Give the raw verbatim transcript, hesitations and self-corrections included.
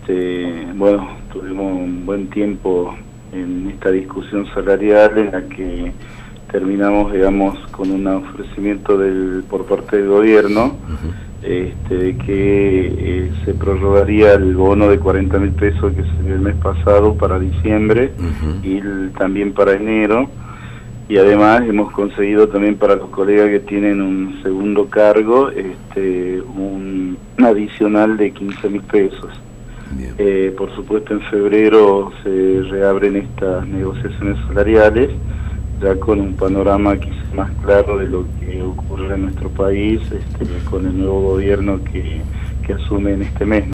Este, bueno, tuvimos un buen tiempo en esta discusión salarial en la que terminamos, digamos, con un ofrecimiento del por parte del gobierno, uh-huh. este, de que eh, se prorrogaría el bono de cuarenta mil pesos que se dio el mes pasado para diciembre, uh-huh. y el, también para enero, y además hemos conseguido también para los colegas que tienen un segundo cargo este, un adicional de quince mil pesos. Eh, por supuesto en febrero se reabren estas negociaciones salariales, ya con un panorama quizás más claro de lo que ocurre en nuestro país este, con el nuevo gobierno que, que asume en este mes.